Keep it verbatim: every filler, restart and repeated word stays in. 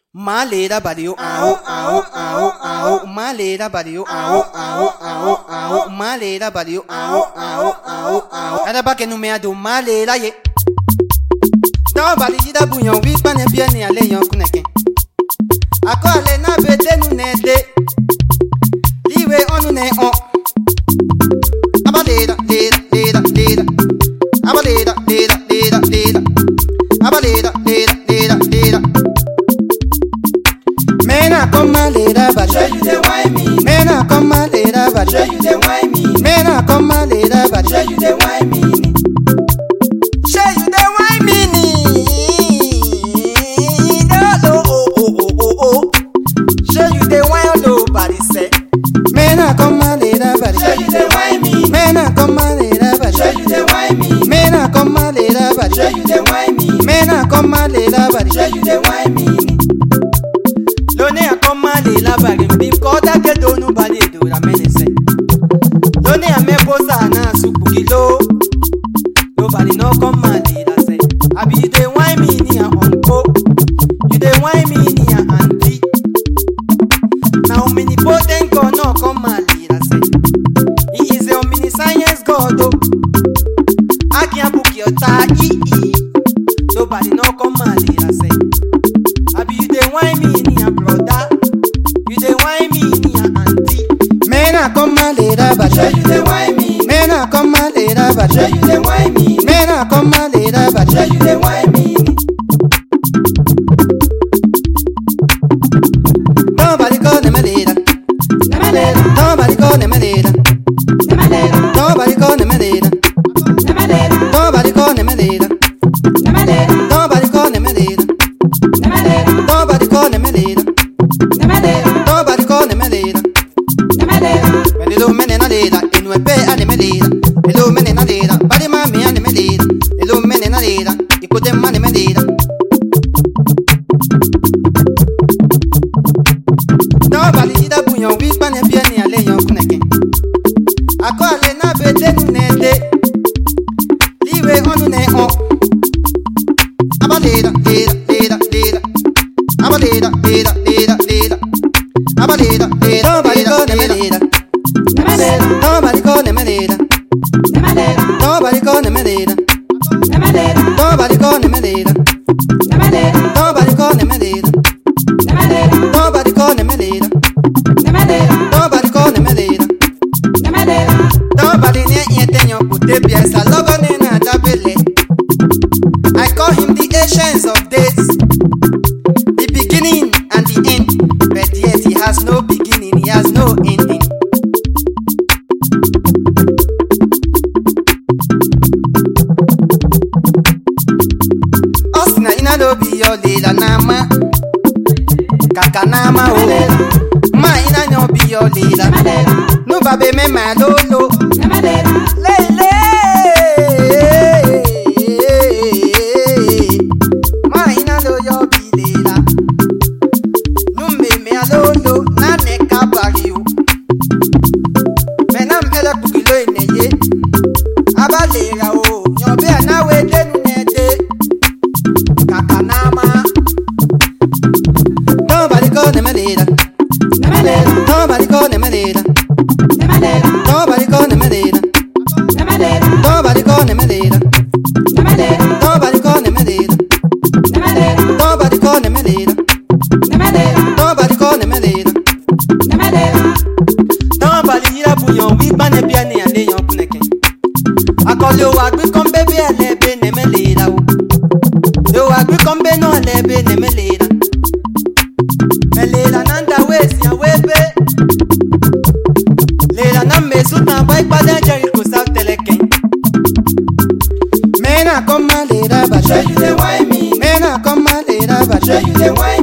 Malera badio ao ao ao ao malera badio ao ao ao ao malera badio ao ao ao ao era ba que no me ado malera ye da bali da bunyo wi pa ne bia ne ale yon kuneke ako ale na bete nu ne de liwe onu ne on abalera lera lera lera abalera lera lera lera abalera lera lera lera Mena come malera but show you the why me. Mena come malera but Show you the why me. Mena come malera but Show you the why me. Show you the why me. No oh oh oh oh oh. Show you the why nobody say. Mena come malera but Show you the why me. Mena come malera but Show you the why me. Mena come malera but Show you the why me. Mena come malera but Show you the why me. Lone a come malera but bim koda ke do nobody do la menese. Lone a me posa na supu kilo. Nobody no come malera say. Abi you dey wine me ni a uncle. You dey wine me ni a auntie. Now omnipotent God no come malera say. He is a omniscience God oh. Akia book your ta e e. Nobody no come malera say. Abi you dey wine me ni a brother. You dey wine me ni a auntie. Mena come malera but Show you the why me. Mena come malera but Show you the why me. Mena come malera but Show you the why me. Nobody call them a leader. Nobody call them a leader. Nobody call them a leader. Nobody call them a leader. Nobody call them a leader. Nobody call them a leader. Nobody call them a leader. When you do men in a leader, in we pay and a leader. Hello men in a leader, body mammy and a leader. Hello men in a leader, you put them money leader. Nobody did a bunyo weep and a piano and lay on kuneke. I call it na bete nede. Liwe on ne on. Abaleda, leda, leda, leda. Abaleda, leda, leda, leda. Abaleda, leda. Nobody call them a leader. Nobody call them a leader. Nobody call them a leader. Nobody call them a leader. Nobody call them a leader. Nobody call them a leader. Nobody call them a leader. Nobody near Etenyo Putepia Salogon in a tabele. I call him the ancients of days, the beginning and the end. But yet he has no beginning, he has no ending. Osina ina no be your leader nama. Kakanama oh. Ma ina no be your leader. No babe me ma lolo. Lele. Ma ina no yo be leader. No me me lolo na ne kabari o. Menam ele kukilo eneye. Abalera o. Nyobe na we denu nede. Kakanama. Nobody call them a leader. Nobody call them a leader. Nobody call them a leader. Nobody call them a leader. Nobody call them a leader. Nobody call them a leader. Nobody call them a leader. Nobody hear bunyo we pan e piano and lay on kuneke. I call you a quick come baby and lebe ne me leader. You a quick come be no lebe ne me leader. Me leader nanda we si a webe. Leader na me suit na bike pa den Jericho South Teleken. Mena come leader but Show you the why me. Mena come leader but Show you the why